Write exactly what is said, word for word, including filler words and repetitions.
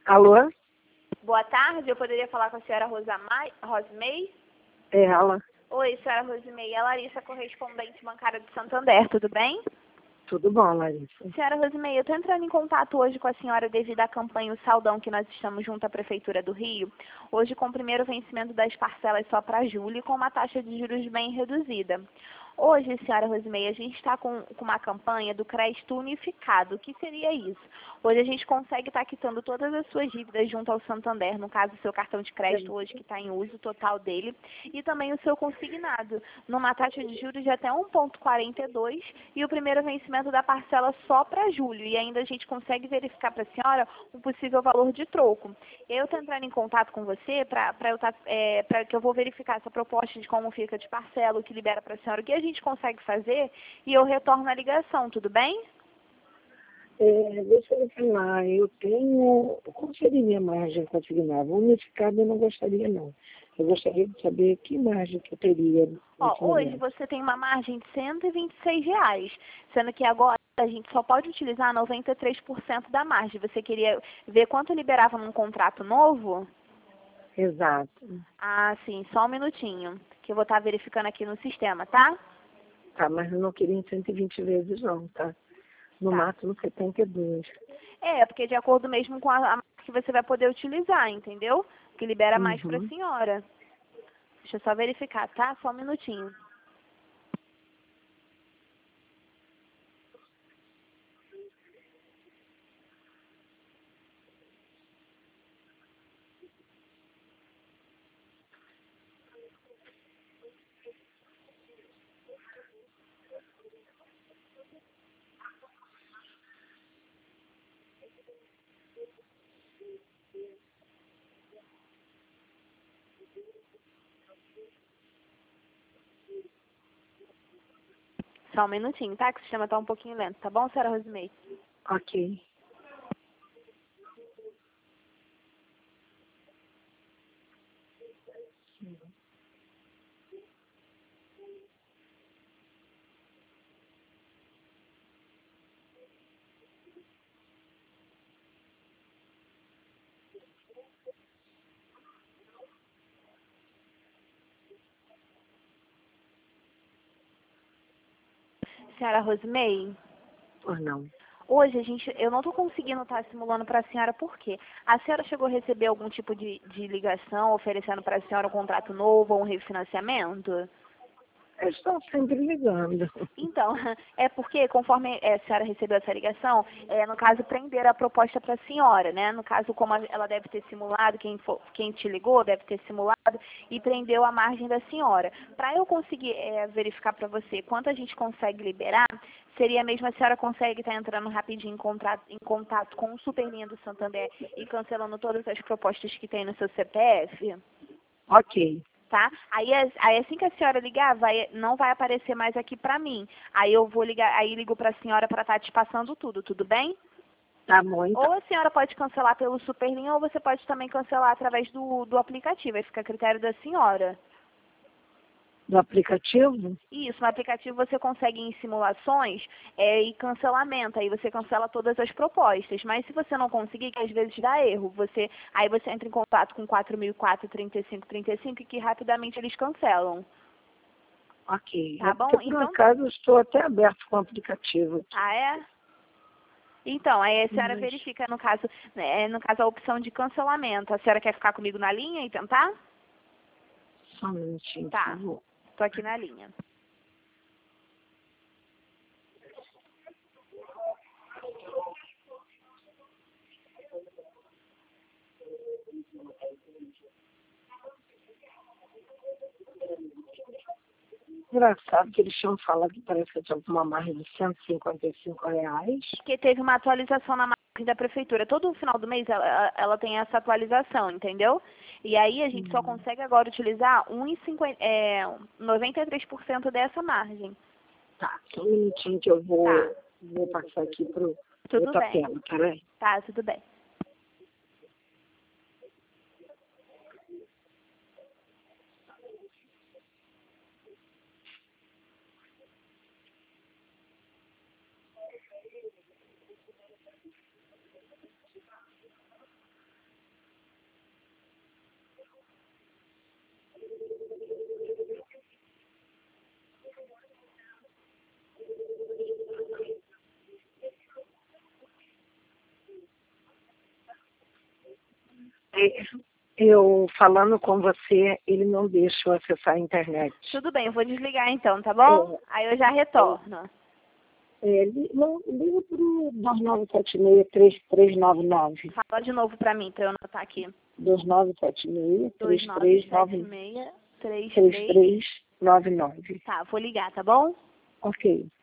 Alô? Boa tarde, eu poderia falar com a senhora Rosamai, Rosemei? É ela. Oi, senhora Rosemei, é a Larissa, correspondente bancária de Santander, tudo bem? Tudo bom, Larissa? Senhora Rosemei, eu estou entrando em contato hoje com a senhora devido à campanha O Saldão que nós estamos junto à Prefeitura do Rio, hoje com o primeiro vencimento das parcelas só para julho e com uma taxa de juros bem reduzida. Hoje, senhora Rosemei, a gente está com, com uma campanha do crédito unificado. O que seria isso? Hoje a gente consegue estar quitando todas as suas dívidas junto ao Santander, no caso o seu cartão de crédito hoje que está em uso total dele, e também o seu consignado, numa taxa de juros de até um vírgula quarenta e dois e o primeiro vencimento da parcela só para julho. E ainda a gente consegue verificar para a senhora um possível valor de troco. Eu estou entrando em contato com você para eu tá, é, para que eu vou verificar essa proposta de como fica de parcela, o que libera para a senhora, o que a gente consegue fazer, e eu retorno a ligação, tudo bem? É, deixa eu falar, eu tenho... Qual seria minha margem consignada? Unificada eu não gostaria, não. Eu gostaria de saber que margem que eu teria nesse Ó, hoje momento. você tem uma margem de cento e vinte e seis reais, sendo que agora a gente só pode utilizar noventa e três por cento da margem. Você queria ver quanto liberava num contrato novo? Exato. Ah, sim, só um minutinho, que eu vou estar verificando aqui no sistema, tá? Tá, mas eu não queria em cento e vinte vezes, não, tá? No Tá. máximo setenta e dois. É, porque de acordo mesmo com a, a marca que você vai poder utilizar, entendeu? Que libera mais para a Uhum. senhora. Deixa eu só verificar, tá? Só um minutinho. Só um minutinho, tá? Que o sistema tá um pouquinho lento, tá bom, senhora Rosemary? Ok. Senhora Rosemary, Ou não? hoje a gente, eu não tô conseguindo estar simulando para a senhora por quê? A senhora chegou a receber algum tipo de, de ligação oferecendo para a senhora um contrato novo ou um refinanciamento? Eles estão sempre ligando. Então, é porque, conforme é, a senhora recebeu essa ligação, é, no caso, prender a proposta para a senhora, né? No caso, como a- ela deve ter simulado, quem, for, quem te ligou deve ter simulado e prendeu a margem da senhora. Para eu conseguir é, verificar para você quanto a gente consegue liberar, seria mesmo a senhora consegue estar entrando rapidinho em contato, em contato com o Superlinha do Santander e cancelando todas as propostas que tem no seu C P F? Ok. Tá? Aí, as- aí assim que a senhora ligar, vai, não vai aparecer mais aqui pra mim. Aí eu vou ligar, aí ligo pra senhora pra estar te passando tudo, tudo bem? Tá bom, então. Ou a senhora pode cancelar pelo Superlinha, ou você pode também cancelar através do, do aplicativo, aí fica a critério da senhora. Do aplicativo? Isso, no aplicativo você consegue em simulações é, e cancelamento, aí você cancela todas as propostas. Mas se você não conseguir, que às vezes dá erro, você, aí você entra em contato com quatro mil e quatro, trinta e cinco, trinta e cinco e que rapidamente eles cancelam. Ok. É Tá porque bom? por um Então, acaso eu estou até aberto com o aplicativo aqui. ah, é? Então, aí a senhora Mas verifica, no caso, né, no caso, a opção de cancelamento. A senhora quer ficar comigo na linha e tentar? só um minutinho, por Tá, favor. tô aqui na linha. Engraçado que eles tinham falado que parece que eu tinha uma margem de cento e cinquenta e cinco reais. Porque teve uma atualização na margem da prefeitura. Todo final do mês ela, ela tem essa atualização, entendeu? E aí a gente só Hum, consegue agora utilizar um vírgula cinquenta, é, noventa e três por cento dessa margem. tá, só um minutinho que eu Tá, vou, vou passar aqui para tudo outra bem. tela, peraí. Tá, tudo bem. porque eu falando com você, ele não deixa eu acessar a internet. Tudo bem, eu vou desligar então, tá bom? É. Aí eu já retorno. É, li- não, liga para o dois nove sete seis, três três nove nove. Fala de novo pra mim, pra eu anotar aqui. dois nove sete seis, dois três nove três sete nove seis, três três três. três nove nove. Tá, vou ligar, tá bom? Ok.